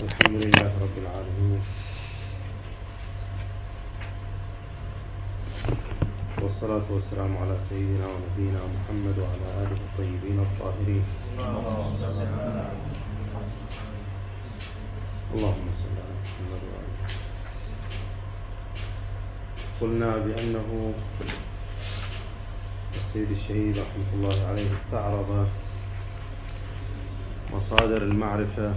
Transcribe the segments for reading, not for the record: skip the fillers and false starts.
الحمد لله رب العالمين، والصلاة والسلام على سيدنا ونبينا محمد وعلى آله الطيبين الطاهرين. اللهم صل على محمد وآله. قلنا بأنه السيد الشهيد رحمة الله عليه استعرض مصادر المعرفة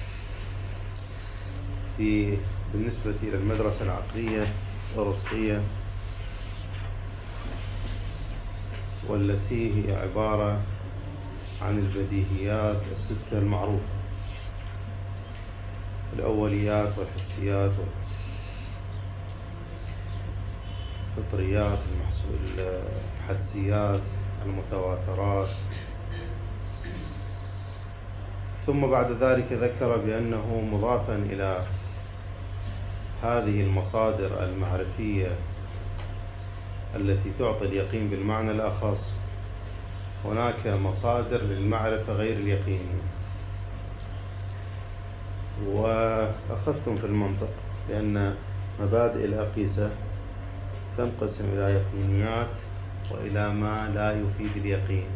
بالنسبة إلى المدرسة العقلية الأرسطية، والتي هي عبارة عن البديهيات الستة المعروفة: الأوليات والحسيات والفطريات الحدسيات المتواترات. ثم بعد ذلك ذكر بأنه مضافا إلى هذه المصادر المعرفية التي تعطي اليقين بالمعنى الأخص، هناك مصادر للمعرفة غير اليقينية. وأخذتم في المنطق بأن مبادئ الأقيسة تنقسم إلى يقينيات وإلى ما لا يفيد اليقين.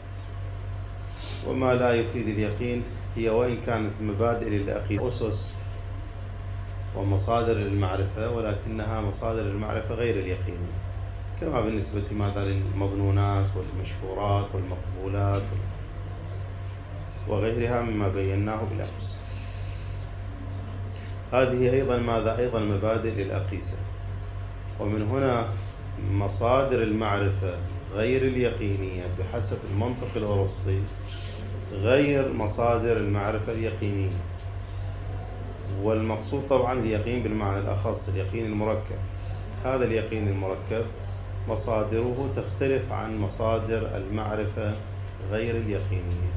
وما لا يفيد اليقين هي وإن كانت مبادئ للأقيسة أسس ومصادر للمعرفة، ولكنها مصادر للمعرفة غير اليقينية، كما بالنسبة ماذا للمظنونات والمشهورات والمقبولات وغيرها مما بيناه بالأمس. هذه أيضا مبادئ للأقيسة. ومن هنا مصادر المعرفة غير اليقينية بحسب المنطق الأرسطي غير مصادر المعرفة اليقينية. والمقصود طبعا اليقين بالمعنى الأخص، اليقين المركب. هذا اليقين المركب مصادره تختلف عن مصادر المعرفة غير اليقينية،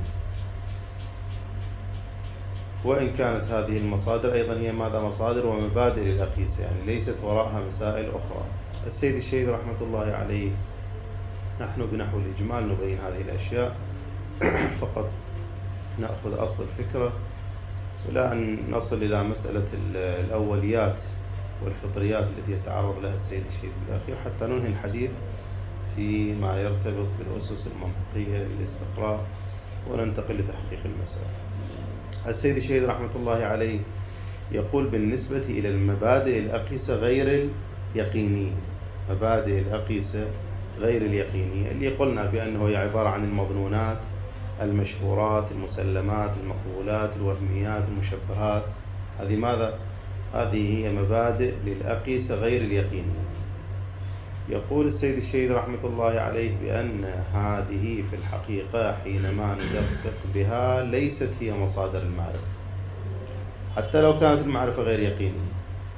وإن كانت هذه المصادر أيضا هي مصادر ومبادئ للأقيسة، يعني ليست وراءها مسائل أخرى. السيد الشهيد رحمة الله عليه، نحن بنحو الإجمال نبين هذه الأشياء فقط نأخذ أصل الفكرة، إلى أن نصل إلى مسألة الأوليات والفطريات التي يتعرض لها السيد الشهيد بالأخير، حتى ننهي الحديث فيما يرتبط بالأسس المنطقية للاستقراء وننتقل لتحقيق المسألة. السيد الشهيد رحمة الله عليه يقول بالنسبة إلى المبادئ الأقيسة غير اليقينية، مبادئ الأقيسة غير اليقينية اللي قلنا بأنه هي عبارة عن المظنونات، المشهورات، المسلمات، المقبولات، الوهميات، المشبهات. هذه ماذا؟ هذه هي مبادئ للأقيسة غير اليقينية. يقول السيد الشهيد رحمة الله عليه بأن هذه في الحقيقة حينما ندقق بها ليست هي مصادر المعرفة، حتى لو كانت المعرفة غير يقينية.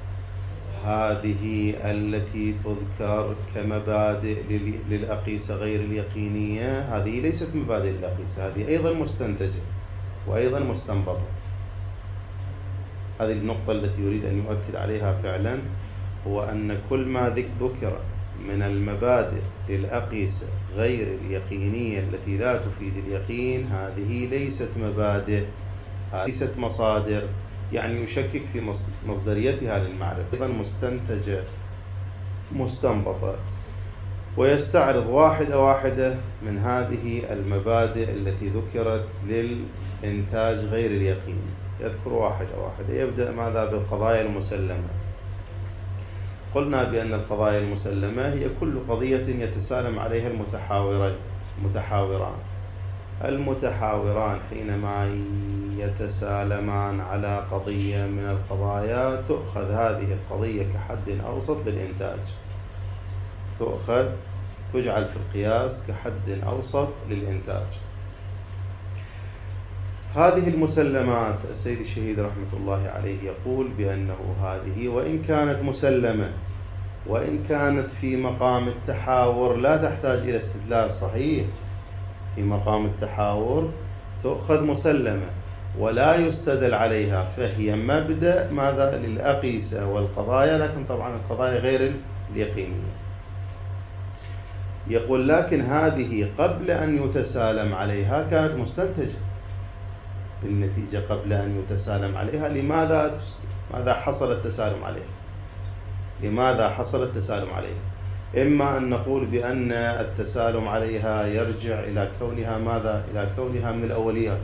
هذه التي تذكر كمبادئ للأقيسة غير اليقينية هذه ليست مبادئ الأقيسة، هذه أيضا مستنتجة وأيضا مستنبطة. هذه النقطة التي يريد أن يؤكد عليها فعلا، هو أن كل ما ذكر من المبادئ للأقيسة غير اليقينية التي لا تفيد اليقين، هذه ليست مبادئ، ليست مصادر، يعني يشكك في مصدريتها للمعرفة، أيضا مستنتجة مستنبطة. ويستعرض واحدة من هذه المبادئ التي ذكرت للإنتاج غير اليقيني، يذكر واحدة. يبدأ ماذا؟ بالقضايا المسلمة. قلنا بأن القضايا المسلمة هي كل قضية يتسالم عليها المتحاوران حينما يتسالمان على قضية من القضايا تؤخذ هذه القضية كحد أوسط للإنتاج، تجعل في القياس كحد أوسط للإنتاج. هذه المسلمات السيد الشهيد رحمة الله عليه يقول بأنه هذه وإن كانت مسلمة، وإن كانت في مقام التحاور لا تحتاج إلى استدلال صحيح، في مقام التحاور تؤخذ مسلمة ولا يستدل عليها، فهي مبدأ ماذا؟ للأقيسة والقضايا، لكن طبعا القضايا غير اليقينية. يقول لكن هذه قبل أن يتسالم عليها كانت مستنتجة، بالنتيجة قبل أن يتسالم عليها. ماذا حصل التسالم عليها؟ لماذا حصل التسالم عليها؟ إما أن نقول بأن التسالم عليها يرجع إلى كونها ماذا؟ إلى كونها من الأوليات.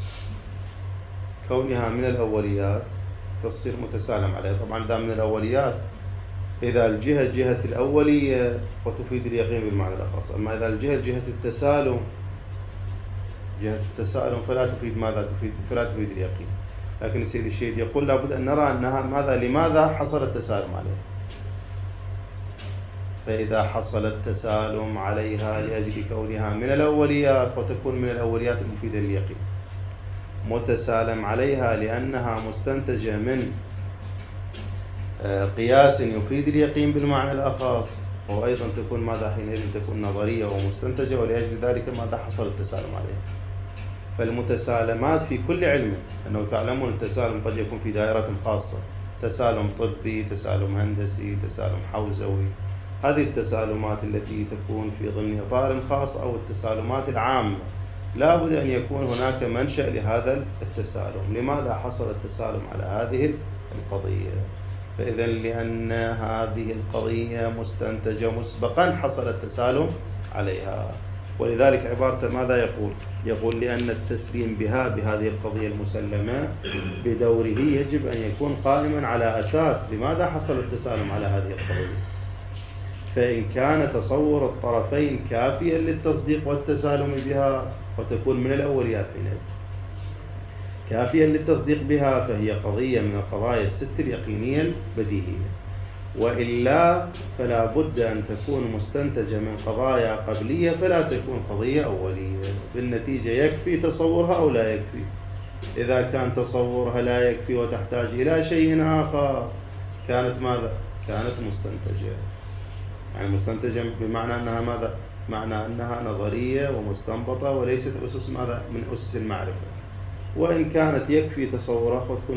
كونها من الأوليات تصير متسالم عليها. طبعا إذا من الأوليات، إذا الجهة جهة الأولية وتفيد اليقين بالمعنى الأخص، أما إذا الجهة جهة التسالم فلا تفيد ماذا؟ فلا تفيد اليقين. لكن السيد الشهيد يقول لابد أن نرى أنها لماذا حصل التسالم عليها. فإذا حصل التسالم عليها لأجل كونها من الأوليات وتكون من الأوليات المفيدة لليقين، متسالم عليها لأنها مستنتجة من قياس يفيد اليقين بالمعنى الأخص، وأيضا تكون ماذا؟ حينئذ تكون نظرية ومستنتجة، ولأجل ذلك ماذا حصل التسالم عليها. فالمتسالمات في كل علم، أنه تعلمون التسالم قد يكون في دائرة خاصة، تسالم طبي، تسالم هندسي، تسالم حوزوي. هذه التسالمات التي تكون في ضمن إطار خاص أو التسالمات العامة، لا بد أن يكون هناك منشأ لهذا التسالم. لماذا حصل التسالم على هذه القضية؟ فإذا لأن هذه القضية مستنتجة مسبقا حصل التسالم عليها. ولذلك عبارة ماذا يقول؟ يقول لأن التسليم بهذه القضية المسلمة بدوره يجب أن يكون قائما على أساس لماذا حصل التسالم على هذه القضية. فإن كان تصور الطرفين كافيا للتصديق والتسالم بها وتكون من الأوليات كافيا للتصديق بها، فهي قضية من القضايا الست اليقينية البديهية. وإلا فلا بد أن تكون مستنتجة من قضايا قبلية، فلا تكون قضية أولية. بالنتيجة يكفي تصورها أو لا يكفي؟ إذا كان تصورها لا يكفي وتحتاج إلى شيء آخر، كانت ماذا؟ كانت مستنتجة. يعني مستنتجة بمعنى أنها ماذا؟ معنى أنها نظرية ومستنبطة وليست أسس ماذا؟ من أسس المعرفة. وإن كانت يكفي تصورها فتكون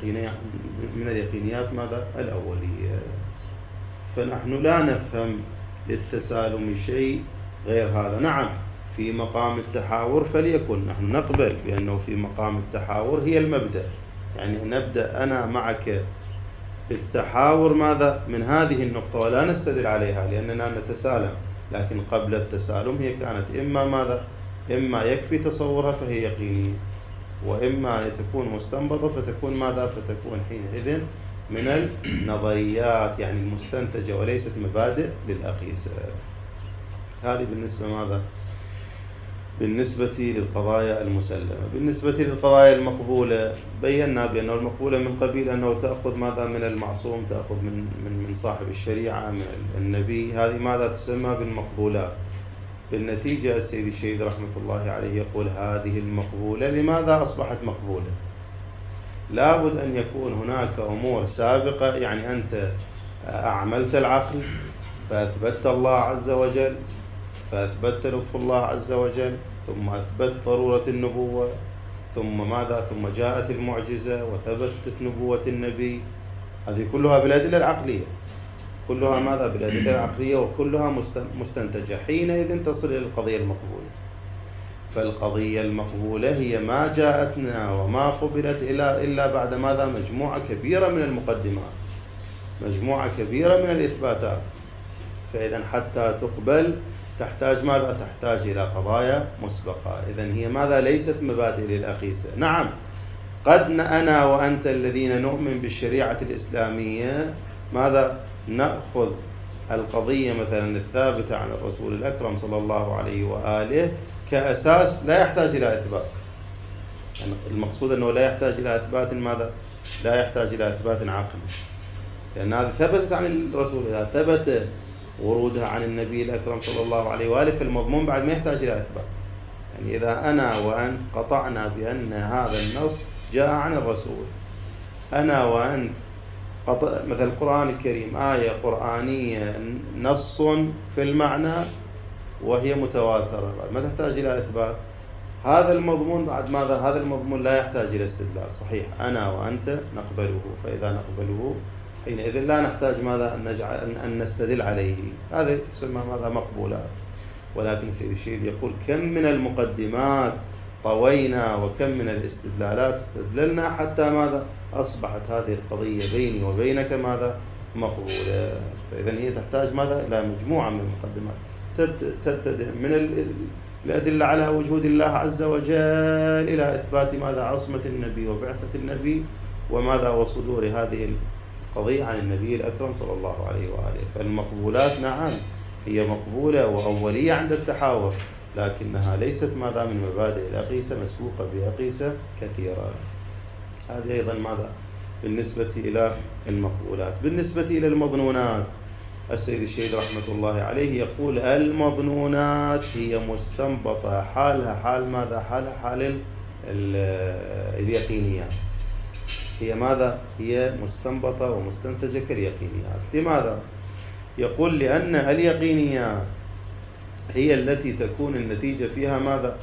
من اليقينيات ماذا؟ الأولية. فنحن لا نفهم للتسالم شيء غير هذا. نعم في مقام التحاور فليكن، نحن نقبل بأنه في مقام التحاور هي المبدأ، يعني نبدأ أنا معك بالتحاور ماذا؟ من هذه النقطة، ولا نستدل عليها لأننا نتسالم. لكن قبل التسالم هي كانت إما ماذا؟ إما يكفي تصورها فهي يقينية، وإما تكون مستنبطة فتكون ماذا؟ فتكون حينئذ من النظريات، يعني المستنتجة وليست مبادئ للأقيسة. هذه بالنسبة ماذا؟ بالنسبة للقضايا المسلمة. بالنسبة للقضايا المقبولة بينا بأنه المقبولة من قبيل أنه تأخذ ماذا؟ من المعصوم، تأخذ من صاحب الشريعة، من النبي. هذه ماذا تسمى بالمقبولات. بالنتيجة السيد الشهيد رحمة الله عليه يقول هذه المقبولة لماذا أصبحت مقبولة؟ لابد أن يكون هناك أمور سابقة، يعني أنت أعملت العقل فأثبتت الله عز وجل، فأثبتت لطف الله عز وجل، ثم أثبت ضرورة النبوة، ثم ماذا؟ ثم جاءت المعجزة وثبتت نبوة النبي. هذه كلها بالأدلة العقلية، كلها ماذا؟ بالأدلة العقلية، وكلها مستنتجة. حينئذ تصل إلى القضية المقبولة. فالقضية المقبولة هي ما جاءتنا وما قبلت إلا بعد ماذا؟ مجموعة كبيرة من المقدمات، مجموعة كبيرة من الإثباتات. فإذا حتى تقبل تحتاج ماذا؟ تحتاج إلى قضايا مسبقة. إذن هي ماذا؟ ليست مبادئ للأقيسة. نعم قد أنا وأنت الذين نؤمن بالشريعة الإسلامية ماذا؟ نأخذ القضية مثلا الثابتة عن الرسول الأكرم صلى الله عليه وآله كأساس لا يحتاج إلى إثبات. يعني المقصود أنه لا يحتاج إلى إثبات ماذا؟ لا يحتاج إلى إثبات عقلي، لأن هذا ثبتت عن الرسول. إذا ثبت ورودها عن النبي الأكرم صلى الله عليه وآله فالمضمون بعد ما يحتاج إلى إثبات. يعني إذا أنا وأنت قطعنا بأن هذا النص جاء عن الرسول، أنا وأنت مثل القرآن الكريم آية قرآنية نص في المعنى وهي متواترة، بعد ما تحتاج إلى إثبات. هذا المضمون بعد ماذا؟ هذا المضمون لا يحتاج إلى استدلال. صحيح أنا وأنت نقبله، فإذا نقبله حينئذ لا نحتاج ماذا؟ أن نستدل عليه. هذا يسمى ماذا؟ مقبولات. ولكن سيد الشهيد يقول كم من المقدمات طوينا وكم من الاستدلالات استدللنا حتى ماذا أصبحت هذه القضية بيني وبينك ماذا مقبولة. فإذا هي تحتاج ماذا إلى مجموعة من المقدمات تبتدئ من الأدلة على وجود الله عز وجل إلى إثبات ماذا عصمة النبي وبعثة النبي وماذا وصدور هذه القضية عن النبي الأكرم صلى الله عليه وآله. فالمقبولات نعم هي مقبولة وأولية عند التحاور، لكنها ليست ماذا من مبادئ الأقيسة مسبوقة بأقيسة كثيرة. هذه أيضا ماذا بالنسبة إلى المقبولات. بالنسبة إلى المظنونات السيد الشهيد رحمة الله عليه يقول المظنونات هي مستنبطة حالها حال ماذا حال اليقينيات. هي ماذا هي مستنبطة ومستنتجة كاليقينيات. لماذا؟ يقول لأن اليقينيات هي التي تكون النتيجة فيها ماذا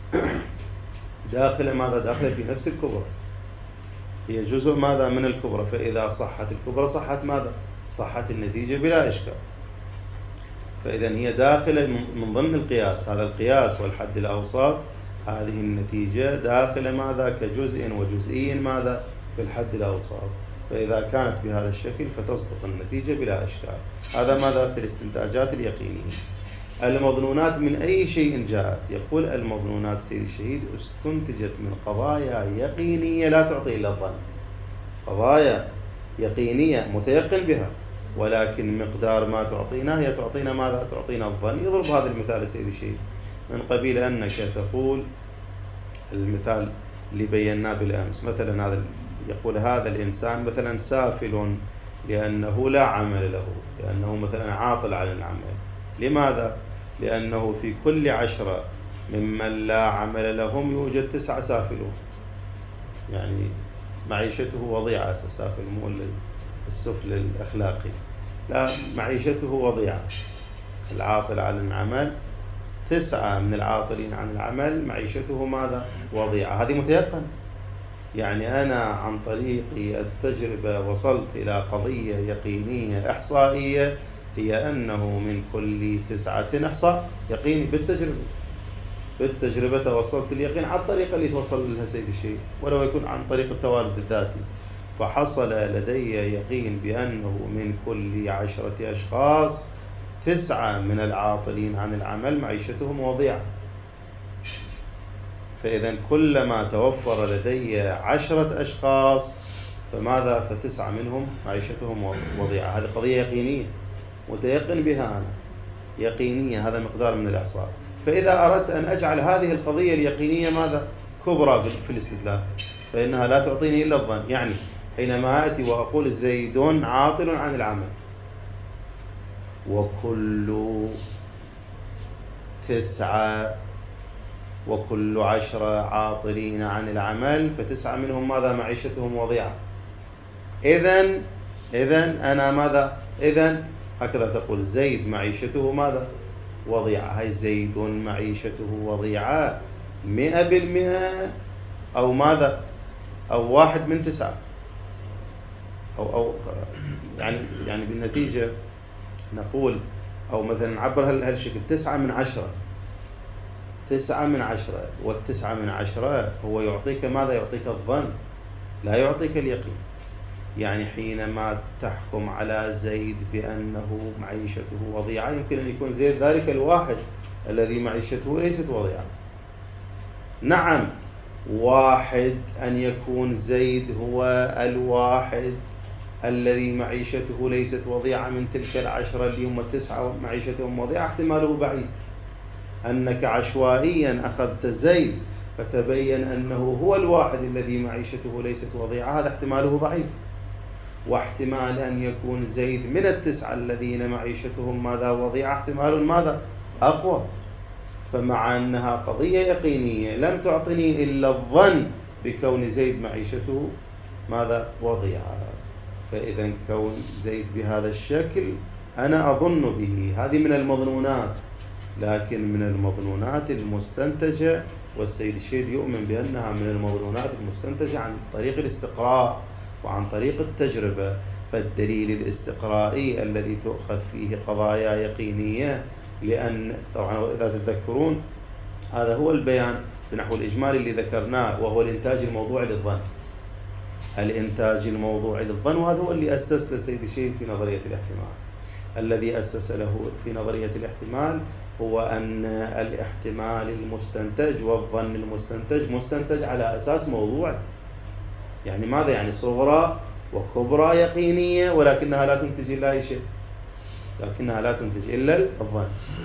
داخل في نفس الكبرى، هي جزء ماذا من الكبرى. فإذا صحت الكبرى صحت ماذا صحت النتيجة بلا إشكال. فإذا هي داخلة من ضمن القياس، هذا القياس والحد الأوسط، هذه النتيجة داخلة ماذا كجزء وجزئي ماذا في الحد الأوسط. فإذا كانت بهذا الشكل فتصدق النتيجة بلا إشكال. هذا ماذا في الاستنتاجات اليقينية. المظنونات من أي شيء جاءت، يقول المظنونات سيد الشهيد استنتجت من قضايا يقينية لا تعطي إلا الظن، قضايا يقينية متيقن بها، ولكن مقدار ما تعطينا هي تعطينا ماذا تعطينا الظن. يضرب هذا المثال سيد الشهيد من قبيل أنك تقول المثال اللي بيناه بالأمس، مثلا هذا يقول هذا الإنسان مثلا سافل لأنه لا عمل له، لأنه مثلا عاطل عن العمل. لماذا؟ لأنه في كل 10 ممن لا عمل لهم يوجد 9 سافلون، يعني معيشته وضيعة. سافل مو السفل الأخلاقي، لا معيشته وضيعة. العاطل عن العمل 9 من العاطلين عن العمل معيشته ماذا وضيعة. هذه متيقن، يعني أنا عن طريق التجربة وصلت إلى قضية يقينية إحصائية، هي أنه من كل 9 إحصاء يقيني بالتجربة توصلت اليقين على الطريقة اللي توصل لها سيد الشيخ، ولو يكون عن طريق التوالد الذاتي. فحصل لدي يقين بأنه من كل 10 أشخاص 9 من العاطلين عن العمل معيشتهم وضيعة. فإذا كلما توفر لدي 10 أشخاص فماذا ف9 منهم معيشتهم وضيعة. هذه قضية يقينية متيقن بها أنا، يقينية، هذا مقدار من الإحصاء. فإذا أردت أن أجعل هذه القضية اليقينية ماذا كبرى في الاستدلال، فإنها لا تعطيني إلا الظن. يعني حينما آتي وأقول زيد عاطل عن العمل وكل 9 وكل 10 عاطلين عن العمل ف9 منهم ماذا معيشتهم وضيعة. إذن أنا ماذا هكذا تقول زيد معيشته ماذا وضيعة. هاي زيد معيشته وضيعة 100% أو ماذا أو 1 من 9 أو يعني بالنتيجة نقول أو مثلا نعبر هالشكل 9 من 10. 9 من 10، وال9 من 10 هو يعطيك ماذا يعطيك الظن لا يعطيك اليقين. يعني حينما تحكم على زيد بأنه معيشته وضيعة يمكن أن يكون زيد ذلك الواحد الذي معيشته ليست وضيعة. نعم، واحد أن يكون زيد هو الواحد الذي معيشته ليست وضيعة من تلك 10 اللي هم 9 معيشتهم وضيعة، احتماله بعيد. أنك عشوائيا أخذت زيد فتبين أنه هو الواحد الذي معيشته ليست وضيعة، هذا احتماله ضعيف. واحتمال أن يكون زيد من 9 الذين معيشتهم ماذا وضيعة احتمال ماذا أقوى. فمع أنها قضية يقينية لم تعطني إلا الظن بكون زيد معيشته ماذا وضيعة. فإذا كون زيد بهذا الشكل أنا أظن به، هذه من المظنونات، لكن من المظنونات المستنتجة، والسيد الشهيد يؤمن بأنها من المظنونات المستنتجة عن طريق الاستقراء وعن طريق التجربة. فالدليل الاستقرائي الذي تؤخذ فيه قضايا يقينية، لأن طبعا إذا تتذكرون هذا هو البيان بنحو الإجمالي اللي ذكرناه، وهو الإنتاج الموضوعي للظن. الإنتاج الموضوعي للظن، وهذا هو اللي أسس لسيد الشهيد في نظرية الاحتمال. الذي أسس له في نظرية الاحتمال هو أن الاحتمال المستنتج والظن المستنتج مستنتج على أساس موضوع. يعني ماذا؟ يعني صغرى وكبرى يقينية، ولكنها لا تنتج إلا أي شيء، لكنها لا تنتج إلا الظن.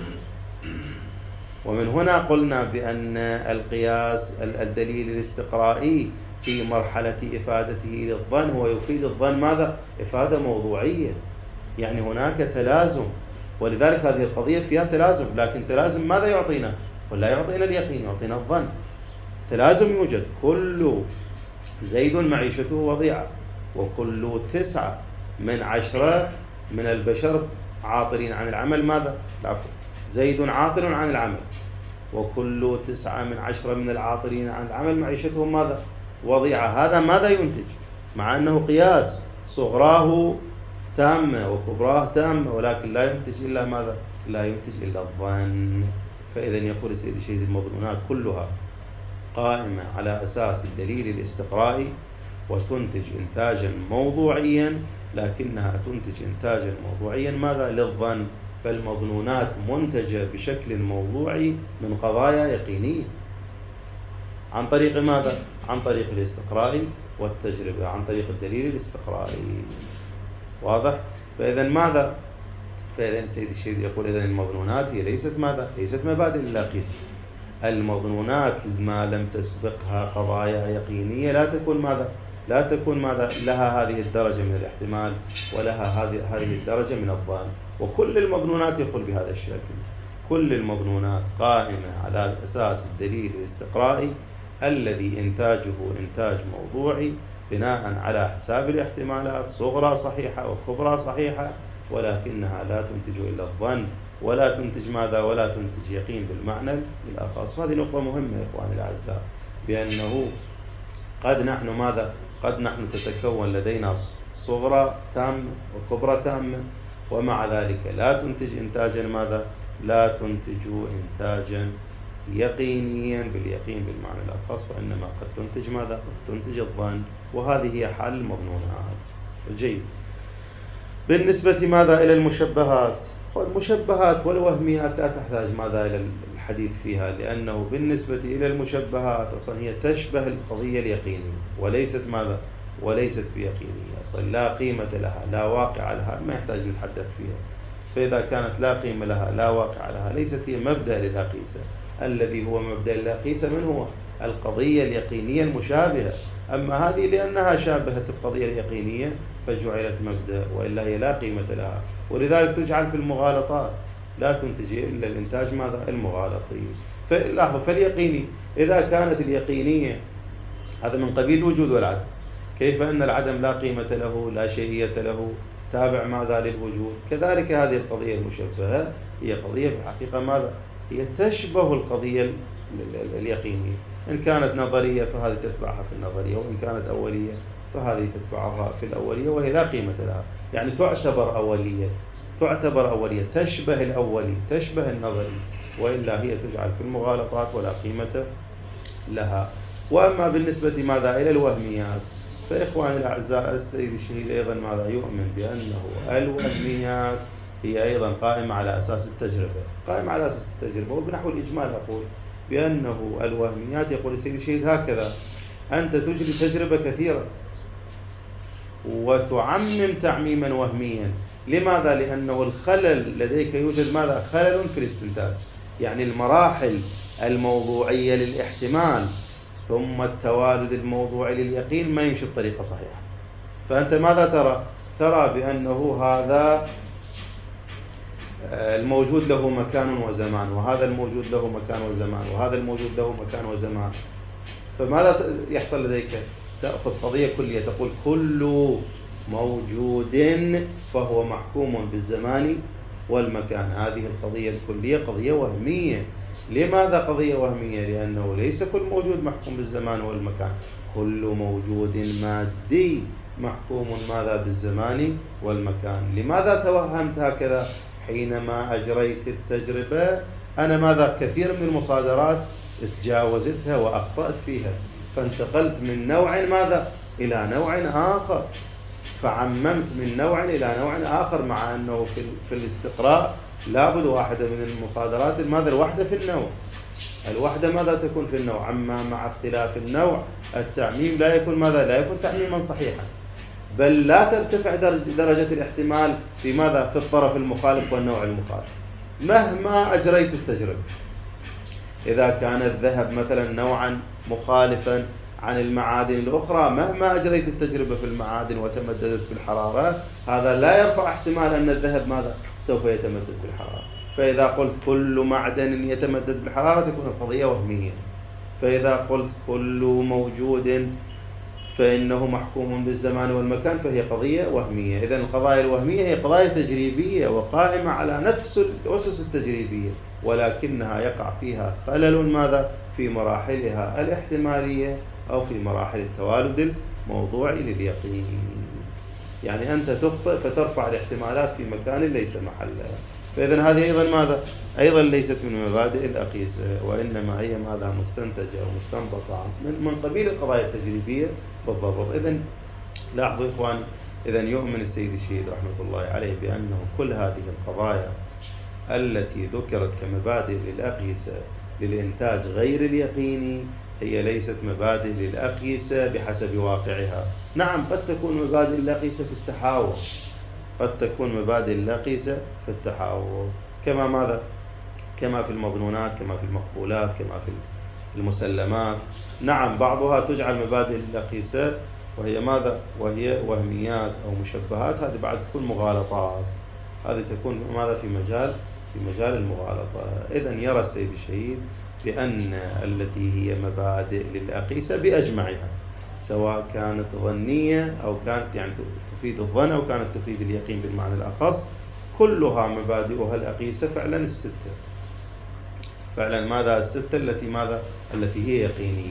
ومن هنا قلنا بأن القياس الدليل الاستقرائي في مرحلة إفادته للظن هو يفيد الظن ماذا؟ إفادة موضوعية. يعني هناك تلازم، ولذلك هذه القضية فيها تلازم. لكن تلازم ماذا يعطينا؟ ولا يعطينا اليقين، يعطينا الظن. تلازم يوجد، كل زيد معيشته وضيعة، وكل 9 من 10 من البشر عاطلين عن العمل ماذا؟ زيد عاطل عن العمل، وكل 9 من 10 من العاطلين عن العمل معيشتهم ماذا؟ وضيعة. هذا ماذا ينتج؟ مع أنه قياس صغراه تامة وكبراه تامة، ولكن لا ينتج إلا ماذا؟ لا ينتج إلا الظن. فإذا يقول السيد الشهيد المظنونات كلها قائمة على أساس الدليل الاستقرائي، وتنتج إنتاجا موضوعيا، لكنها تنتج إنتاجا موضوعيا ماذا؟ للظن. فالمظنونات منتجة بشكل موضوعي من قضايا يقينية، عن طريق ماذا؟ عن طريق الاستقراء والتجربة، عن طريق الدليل الاستقرائي. واضح؟ فإذا ماذا؟ فإذا السيد الشهيد يقول إذن المظنونات هي ليست ماذا؟ ليست مبادئ للأقيسة. المظنونات ما لم تسبقها قضايا يقينية لا تكون ماذا؟ لا تكون ماذا؟ لها هذه الدرجة من الاحتمال، ولها هذه الدرجة من الظن. وكل المظنونات يقول بهذا الشكل. كل المظنونات قائمة على أساس الدليل الاستقرائي الذي إنتاجه إنتاج موضوعي بناء على حساب الاحتمالات، صغرى صحيحة وكبرى صحيحة، ولكنها لا تنتج إلا الظن، ولا تنتج ماذا؟ ولا تنتج يقين بالمعنى الأخص. هذه نقطة مهمة يا إخواني الأعزاء، بأنه قد نحن ماذا؟ قد نحن تتكون لدينا صغرى تامة وكبرى تامة، ومع ذلك لا تنتج إنتاجا ماذا؟ لا تنتج إنتاجا يقينيا باليقين بالمعنى الأخص، وإنما قد تنتج ماذا؟ قد تنتج الظن. وهذه هي حال المظنونات. جيد. بالنسبة ماذا؟ إلى المشبهات. المشبهات والوهميات لا تحتاج ماذا؟ إلى الحديث فيها، لأنه بالنسبة إلى المشبهات أصلا هي تشبه القضية اليقينية وليست ماذا؟ وليست بيقينية. أصلا لا قيمة لها، لا واقع لها، ما يحتاج نتحدث فيها. فإذا كانت لا قيمة لها لا واقع لها، ليست هي مبدأ للأقيسة. الذي هو مبدأ للأقيسة من هو؟ القضية اليقينية المشابهة. أما هذه لأنها شابهت القضية اليقينية فجعلت مبدأ، وإلا هي لا قيمة لها، ولذلك تجعل في المغالطات، لا تنتج إلا الإنتاج ماذا؟ المغالطي. فلاحظوا، فاليقيني إذا كانت اليقينية هذا من قبيل الوجود والعدم، كيف أن العدم لا قيمة له، لا شيئية له، تابع ماذا؟ للوجود. كذلك هذه القضية المشبهة هي قضية في الحقيقة ماذا؟ هي تشبه القضية اليقينية. إن كانت نظرية فهذه تتبعها في النظرية، وإن كانت أولية فهذه تتبعها في الأولية، وهي لا قيمة لها. يعني تعتبر أولية، تشبه الأولي، تشبه النظري، وإلا هي تجعل في المغالطات ولا قيمة لها. وأما بالنسبة ماذا؟ إلى الوهميات، فإخواني الأعزاء السيد الشهيد أيضا ماذا؟ يؤمن بأنه الوهميات هي أيضا قائمة على أساس التجربة، قائمة على أساس التجربة. وبنحو الإجمال أقول بأنه الوهميات، يقول السيد الشهيد هكذا: أنت تجري تجربة كثيرة وتعمم تعميما وهميا. لماذا؟ لأنه الخلل لديك يوجد ماذا؟ خلل في الاستنتاج. يعني المراحل الموضوعية للاحتمال ثم التوالد الموضوعي لليقين ما يمشي بطريقة صحيحة. فأنت ماذا ترى؟ ترى بأنه هذا الموجود له مكان وزمان، وهذا الموجود له مكان وزمان، وهذا الموجود له مكان وزمان. فماذا يحصل لديك؟ تأخذ قضية كلية، تقول كل موجود فهو محكوم بالزمان والمكان. هذه القضية الكلية قضية وهمية. لماذا قضية وهمية؟ لأنه ليس كل موجود محكوم بالزمان والمكان، كل موجود مادي محكوم ماذا؟ بالزمان والمكان. لماذا توهمت هكذا؟ حينما أجريت التجربة أنا ماذا؟ كثير من المصادرات تجاوزتها وأخطأت فيها، فانتقلت من نوع ماذا إلى نوع آخر، فعممت من نوع إلى نوع آخر، مع أنه في الاستقراء لابد واحدة من المصادرات ماذا الوحدة في النوع. الوحدة ماذا تكون في النوع، أما مع اختلاف النوع التعميم لا يكون ماذا، لا يكون تعميما صحيحا، بل لا ترتفع درجة الاحتمال في ماذا، في الطرف المخالف والنوع المخالف مهما أجريت التجربة. إذا كان الذهب مثلا نوعا مخالفا عن المعادن الأخرى، مهما أجريت التجربة في المعادن وتمددت في الحرارة، هذا لا يرفع احتمال أن الذهب ماذا سوف يتمدد في الحرارة. فإذا قلت كل معدن يتمدد بالحرارة تكون القضية وهمية، فإذا قلت كل موجود فإنه محكوم بالزمان والمكان فهي قضية وهمية. إذن القضايا الوهمية هي قضايا تجريبية وقائمة على نفس الأسس التجريبية، ولكنها يقع فيها خلل ماذا في مراحلها الاحتمالية أو في مراحل التوالد الموضوعي لليقين. يعني أنت تخطئ فترفع الاحتمالات في مكان ليس محلها. فإذن هذه أيضا ماذا، أيضا ليست من مبادئ الأقيسة، وإنما هي ماذا مستنتجة ومستنبطة من قبيل القضايا التجريبية بالضبط. إذن لاحظوا إخوان، إذن يؤمن السيد الشهيد رحمة الله عليه بأنه كل هذه القضايا التي ذكرت كمبادئ للأقيسة للإنتاج غير اليقيني هي ليست مبادئ للأقيسة بحسب واقعها. نعم قد تكون مبادئ الأقيسة في التحاور، قد تكون مبادئ الأقيسة في التحاور كما ماذا، كما في المظنونات، كما في المقبولات، كما في المسلمات. نعم بعضها تجعل مبادئ الأقيسة وهي ماذا، وهي وهميات أو مشبهات، هذه بعد تكون مغالطات، هذه تكون ماذا في مجال المغالطة. إذن يرى السيد الشهيد بأن التي هي مبادئ للأقيسة بأجمعها، سواء كانت ظنية أو كانت يعني تفيد الظن أو كانت تفيد اليقين بالمعنى الأخص، كلها مبادئها الأقيسة فعلا الستة، فعلا ماذا الستة التي ماذا التي هي يقينية.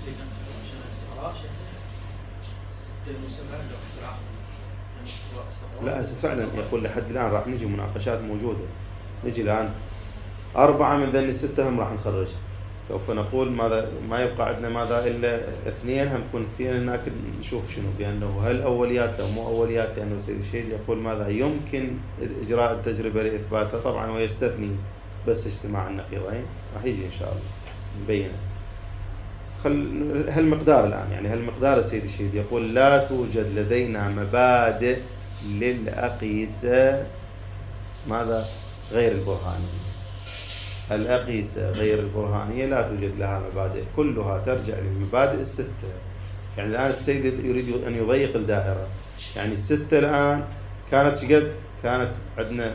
لا فعلا يقول لحد الآن راح نجي مناقشات موجودة، نجي الآن 4 من ذن الستة هم راح نخرج، سوف نقول ماذا ما يبقى عندنا ماذا إلا 2 هم يكون 2 هناك نشوف شنو بأنه هل أوليات لو مو أوليات، لأنه السيد الشهيد يقول ماذا يمكن إجراء التجربة لإثباتها طبعا، ويستثني بس اجتماع النقيضين، راح يجي إن شاء الله نبينه. هالمقدار الآن يعني هالمقدار السيد الشهيد يقول لا توجد لدينا مبادئ للأقيسة ماذا غير البرهانية. الأقيسة غير البرهانية لا توجد لها مبادئ، كلها ترجع للمبادئ الستة. يعني الآن السيد يريد أن يضيق الدائرة، يعني الستة الآن كانت شقد، كانت عندنا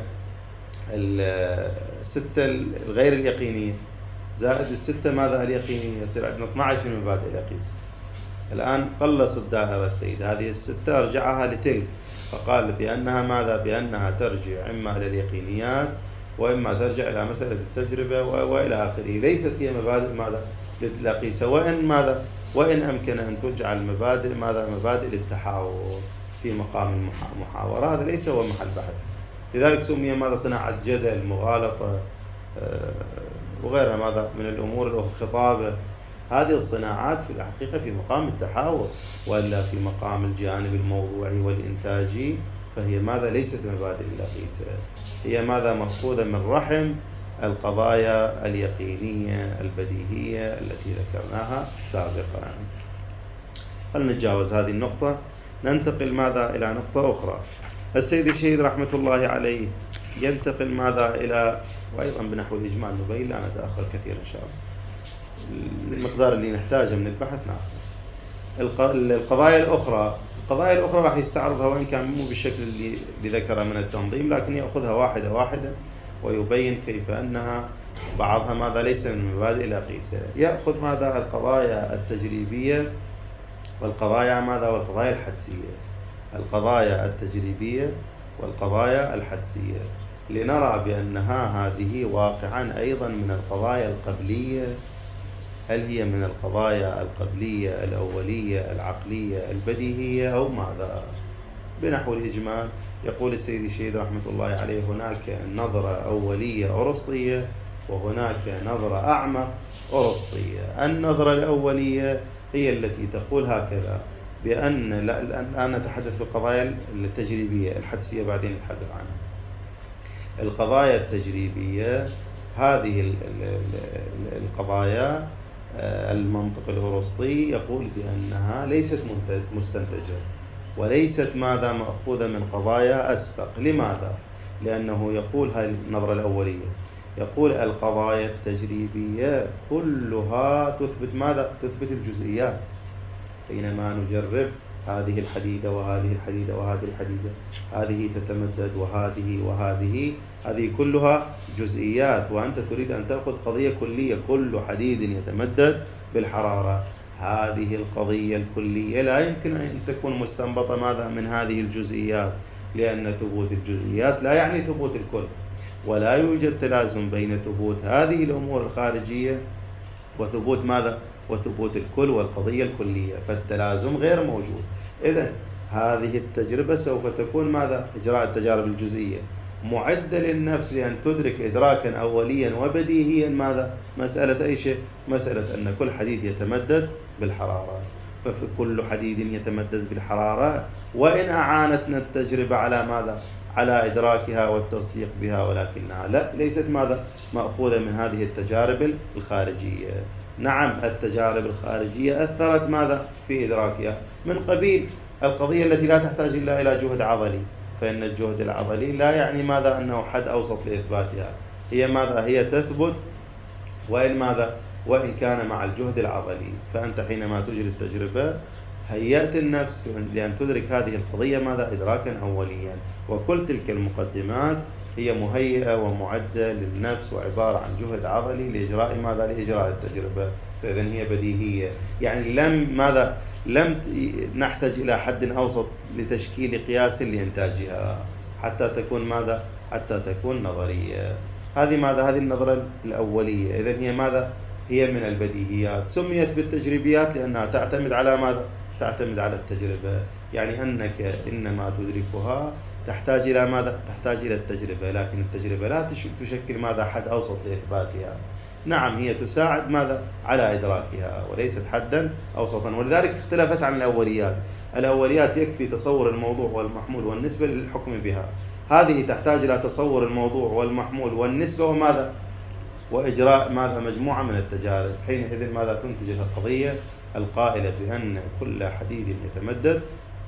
الستة الغير اليقينية زائد الستة ماذا اليقينية، يصير عندنا 12 من مبادئ الأقيسة. الآن قلص الدائرة السيد، هذه الستة أرجعها لتلك، فقال بأنها ماذا، بأنها ترجع إما إلى اليقينيات وإما ترجع إلى مسألة التجربة وإلى آخره، ليست هي مبادئ ماذا للأقيسة، وإن ماذا وإن أمكن أن تجعل مبادئ ماذا مبادئ للتحاور في مقام المحاورة، هذا ليس هو محل بحث. لذلك سمي ماذا صناعة جدل، مغالطة وغيرها ماذا من الأمور الخطابة. هذه الصناعات في الحقيقة في مقام التحاور، وإلا في مقام الجانب الموضوعي والإنتاجي فهي ماذا ليست مبادئ الأقيسة، هي ماذا مأخوذة من رحم القضايا اليقينية البديهية التي ذكرناها سابقا. فلنتجاوز هذه النقطة، ننتقل ماذا إلى نقطة أخرى. السيد الشهيد رحمة الله عليه ينتقل ماذا إلى، وأيضا بنحو الإجمال نبين لا نتأخر كثير إن شاء الله، المقدار اللي نحتاجه من البحث ناخذه. القضايا الأخرى راح يستعرضها، وإن كان مو بالشكل اللي ذكره من التنظيم، لكن يأخذها واحدة واحدة ويبين كيف أنها بعضها ماذا ليس من مبادئ الأقيسة. يأخذ ماذا القضايا التجريبية والقضايا ماذا والقضايا الحدسية، القضايا التجريبية والقضايا الحدسية، لنرى بأنها هذه واقعا أيضا من القضايا القبلية. هل هي من القضايا القبلية الأولية العقلية البديهية أو ماذا؟ بنحو الإجمال يقول السيد الشهيد رحمة الله عليه هناك نظرة أولية أرسطية وهناك نظرة أعمق أرسطية. النظرة الأولية هي التي تقول هكذا، بأن الآن نتحدث في القضايا التجريبية، الحدسية بعدين نتحدث عنها. القضايا التجريبية هذه القضايا، المنطق الأرسطي يقول بأنها ليست مستنتجة، وليست ماذا مأخوذة من قضايا أسبق. لماذا؟ لأنه يقول هذه النظرة الأولية، يقول القضايا التجريبية كلها تثبت ماذا؟ تثبت الجزئيات. حينما نجرب هذه الحديدة وهذه الحديدة وهذه الحديدة، هذه تتمدد وهذه هذه كلها جزئيات، وأنت تريد أن تأخذ قضية كلية، كل حديد يتمدد بالحرارة. هذه القضية الكلية لا يمكن أن تكون مستنبطة ماذا؟ من هذه الجزئيات، لأن ثبوت الجزئيات لا يعني ثبوت الكل، ولا يوجد تلازم بين ثبوت هذه الأمور الخارجية وثبوت ماذا؟ وثبوت الكل والقضية الكلية، فالتلازم غير موجود. إذن هذه التجربة سوف تكون ماذا؟ إجراء التجارب الجزئية معدة للنفس لأن تدرك إدراكا أوليا وبديهيا ماذا؟ مسألة أي شيء؟ مسألة أن كل حديد يتمدد بالحرارة، فكل حديد يتمدد بالحرارة، وإن أعانتنا التجربة على ماذا؟ على إدراكها والتصديق بها، ولكنها لا، ليست ماذا؟ مأخوذة من هذه التجارب الخارجية. نعم، التجارب الخارجية أثرت ماذا؟ في إدراكها، من قبيل القضية التي لا تحتاج إلا إلى جهد عضلي، فإن الجهد العضلي لا يعني ماذا؟ أنه حد أوسط لإثباتها، هي ماذا؟ هي تثبت وإن ماذا؟ وإن كان مع الجهد العضلي. فأنت حينما تجري التجربة هيأت النفس لأن تدرك هذه القضية ماذا؟ إدراكا أوليا، وكل تلك المقدمات هي مهيئة ومعدة للنفس وعبارة عن جهد عضلي لإجراء ماذا؟ لإجراء التجربة. فإذن هي بديهية، يعني لم نحتاج إلى حد أوسط لتشكيل قياس لإنتاجها حتى تكون ماذا؟ حتى تكون نظرية. هذه ماذا؟ هذه النظرة الأولية. إذن هي ماذا؟ هي من البديهيات، سميت بالتجريبيات لأنها تعتمد على ماذا؟ تعتمد على التجربة، يعني أنك إنما تدركها تحتاج إلى ماذا؟ تحتاج إلى التجربة، لكن التجربة لا تشكل ماذا؟ حد أوسط لإثباتها. نعم، هي تساعد ماذا؟ على إدراكها، وليست حدا أوسطا، ولذلك اختلفت عن الأوليات. الأوليات يكفي تصور الموضوع والمحمول والنسبة للحكم بها، هذه تحتاج إلى تصور الموضوع والمحمول والنسبة وماذا؟ وإجراء ماذا؟ مجموعة من التجارب. حينئذ ماذا؟ تنتج القضية القائلة بأن كل حديد يتمدد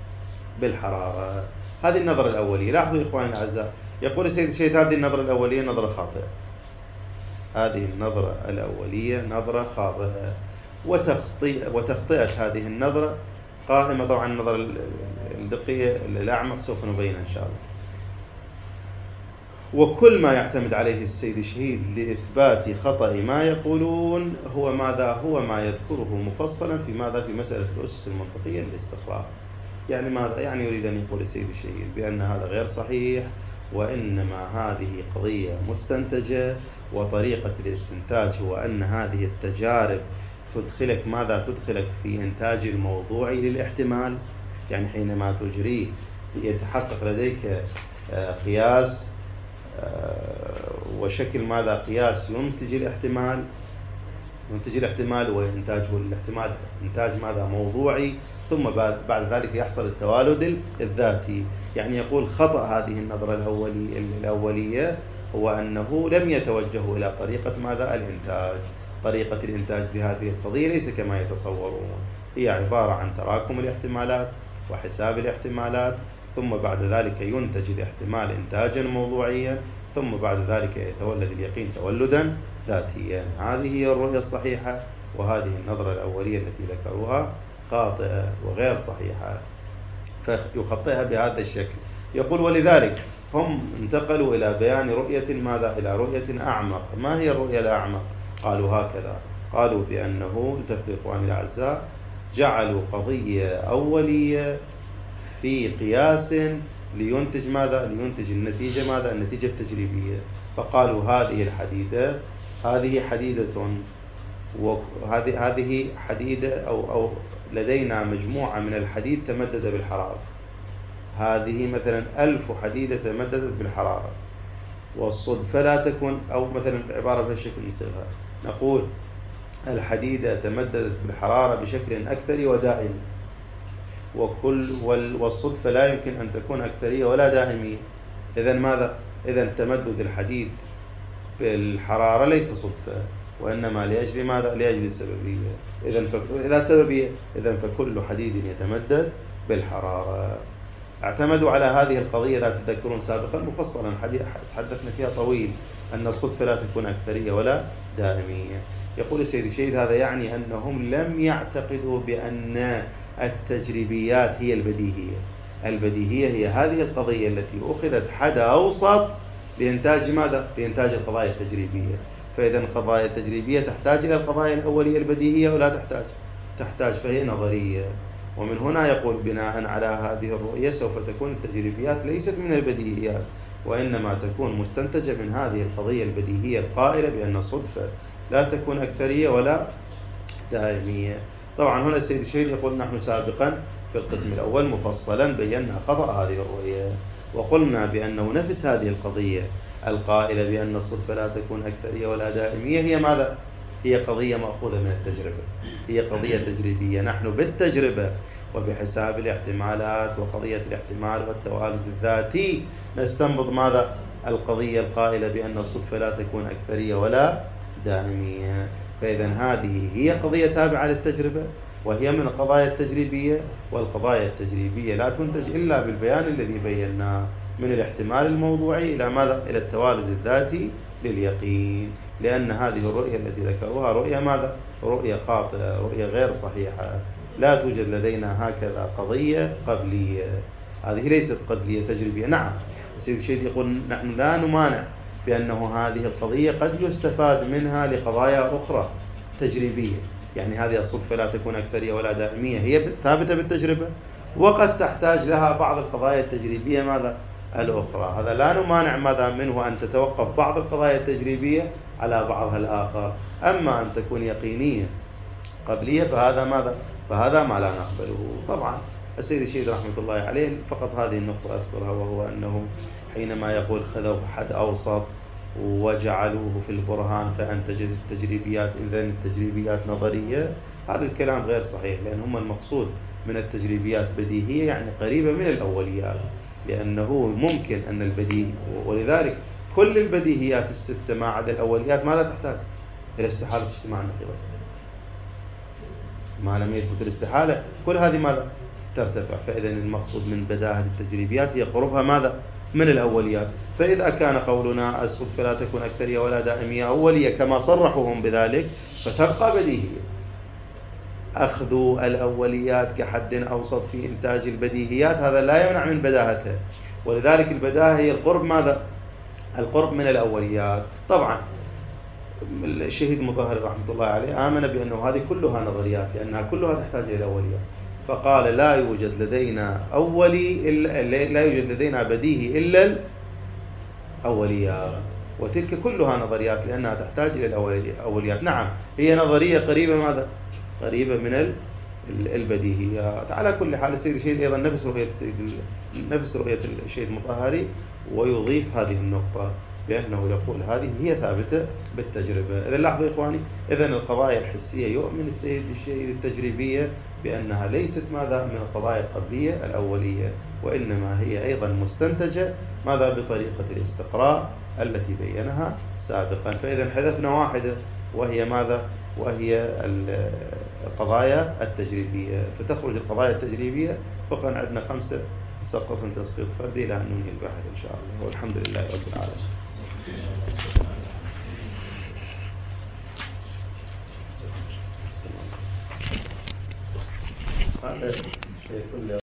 بالحرارة. هذه النظرة الأولية. لاحظوا إخواني الأعزاء، يقول السيد الشهيد هذه النظرة الأولية نظرة خاطئة. هذه النظرة الأولية نظرة خاطئة، وتخطئة هذه النظرة قائمة طبعا النظرة الدقية الأعمق سوف نبينها إن شاء الله. وكل ما يعتمد عليه السيد الشهيد لإثبات خطأ ما يقولون هو ماذا؟ هو ما يذكره مفصلا في ماذا؟ في مسألة الأسس المنطقية للاستقرار. يعني ماذا؟ يعني يريد أن يقول السيد الشهيد بأن هذا غير صحيح، وإنما هذه قضية مستنتجة، وطريقة الاستنتاج هو أن هذه التجارب تدخلك ماذا؟ تدخلك في إنتاج الموضوعي للاحتمال. يعني حينما تجريه يتحقق لديك قياس وشكل ماذا؟ قياس ينتج الاحتمال وإنتاجه الاحتمال إنتاج ماذا؟ موضوعي، ثم بعد ذلك يحصل التوالد الذاتي. يعني يقول خطأ هذه النظرة الأولية هو أنه لم يتوجهوا إلى طريقة ماذا؟ الإنتاج. طريقة الإنتاج لهذه القضية ليس كما يتصورون، هي عبارة عن تراكم الاحتمالات وحساب الاحتمالات، ثم بعد ذلك ينتج الاحتمال إنتاجا موضوعيا، ثم بعد ذلك يتولد اليقين تولدا ذاتيا. هذه هي الرؤية الصحيحة، وهذه النظرة الأولية التي ذكروها خاطئة وغير صحيحة، فيخطئها بهذا الشكل. يقول ولذلك هم انتقلوا إلى بيان رؤية ماذا؟ إلى رؤية أعمق. ما هي الرؤية الأعمق؟ قالوا هكذا، قالوا بأنه التفتوا إخواني الأعزاء، جعلوا قضية أولية في قياس لينتج ماذا؟ لينتج النتيجة ماذا؟ النتيجة التجريبية. فقالوا هذه الحديدة هذه حديدة، وهذه حديدة أو لدينا مجموعة من الحديد تمدد بالحرارة. هذه مثلا 1000 حديدة تمددت بالحرارة، والصدفة لا تكون، أو مثلا العبارة بهالشكل نصيغها، نقول الحديدة تمددت بالحرارة بشكل أكثري ودائم، والصدفة لا يمكن أن تكون أكثرية ولا دائمية. إذن ماذا؟ إذن تمدد الحديد بالحرارة ليس صدفة، وإنما لأجل ماذا؟ لأجل السببية. إذا سببية إذن فكل حديد يتمدد بالحرارة. اعتمدوا على هذه القضية لا تذكرون سابقا مفصلا تحدثنا فيها طويل، أن الصدفة لا تكون أكثرية ولا دائمية. يقول السيد الشهيد هذا يعني أنهم لم يعتقدوا بأن التجريبيات هي البديهية. البديهية هي هذه القضية التي أخذت حد أوسط لإنتاج ماذا؟ لإنتاج القضايا التجريبية. فإذا القضايا التجريبية تحتاج إلى القضايا الأولية البديهية ولا تحتاج، فهي نظرية. ومن هنا يقول بناء على هذه الرؤية سوف تكون التجريبيات ليست من البديهيات، وإنما تكون مستنتجة من هذه القضية البديهية القائلة بأن الصدفة لا تكون أكثرية ولا دائمية. طبعا هنا السيد الشهيد يقول نحن سابقا في القسم الأول مفصلا بينا خطأ هذه الرؤية، وقلنا بأنه نفس هذه القضية القائلة بأن الصدفة لا تكون أكثرية ولا دائمية هي ماذا؟ هي قضية مأخوذة من التجربة، هي قضية تجريبية. نحن بالتجربة وبحساب الاحتمالات وقضية الاحتمال والتوالد الذاتي نستنبط ماذا؟ القضية القائلة بأن الصدفة لا تكون أكثرية ولا دائمية. فإذا هذه هي قضية تابعة للتجربة، وهي من القضايا التجريبية، والقضايا التجريبية لا تنتج إلا بالبيان الذي بيناه من الاحتمال الموضوعي إلى ماذا؟ إلى التوالد الذاتي لليقين. لأن هذه الرؤية التي ذكروها رؤية ماذا؟ رؤية خاطئة، رؤية غير صحيحة. لا توجد لدينا هكذا قضية قبلية، هذه ليست قبلية تجريبية. نعم السيد الشهيد يقول نحن لا نمانع بأنه هذه القضية قد يستفاد منها لقضايا أخرى تجريبية، يعني هذه الصدفة لا تكون أكثرية ولا دائمية هي ثابتة بالتجربة، وقد تحتاج لها بعض القضايا التجريبية ماذا؟ الأخرى. هذا لا نمانع ماذا منه أن تتوقف بعض القضايا التجريبية على بعضها الآخر. أما أن تكون يقينية قبلية فهذا ماذا؟ فهذا ما لا نقبله. طبعا السيد الشهيد رحمة الله عليه فقط هذه النقطة أذكرها، وهو أنه حينما يقول خذوا حد أوسط وجعلوه في البرهان فأنتجت التجريبيات، إذن التجريبيات نظرية، هذا الكلام غير صحيح، لأن هم المقصود من التجريبيات بديهية يعني قريبة من الأوليات، لأنه ممكن أن البديهي، ولذلك كل البديهيات الستة ما عدا الأوليات ماذا تحتاج؟ إلى استحالة اجتماع النقيضين. ما لم يثبت الاستحالة كل هذه ماذا؟ ترتفع. فإذا المقصود من بداهة التجريبيات هي قربها ماذا؟ من الأوليات. فإذا كان قولنا الصدفة لا تكون أكثرية ولا دائمية أولية كما صرحوا هم بذلك، فتبقى بديهية. أخذ الأوليات كحد أوسط في إنتاج البديهيات هذا لا يمنع من بداهتها، ولذلك البداهة هي القرب ماذا؟ القرب من الأوليات. طبعا الشهيد مطهري رحمة الله عليه آمن بأنه هذه كلها نظريات، لأنها كلها تحتاج إلى الأوليات، فقال لا يوجد لدينا لا يوجد لدينا بديهي إلا الأوليات، وتلك كلها نظريات لأنها تحتاج إلى الأوليات. نعم هي نظرية قريبة ماذا؟ قريبة من البديهيات. على كل حال السيد الشهيد أيضا نفس رؤية الشهيد مطهري، ويضيف هذه النقطة بأنه يقول هذه هي ثابتة بالتجربة. إذا لاحظوا إخواني، إذا القضايا الحسية يؤمن السيد الشهيد التجريبية بأنها ليست ماذا؟ من القضايا القبلية الأولية، وإنما هي أيضا مستنتجة ماذا؟ بطريقة الاستقراء التي بينها سابقا. فإذا حذفنا واحدة وهي ماذا؟ وهي القضايا التجريبية، فتخرج القضايا التجريبية فقط عندنا 5 سقط تسقيط فردي إلى أن ننهي البحث إن شاء الله، والحمد لله رب العالمين. هذا شيء كله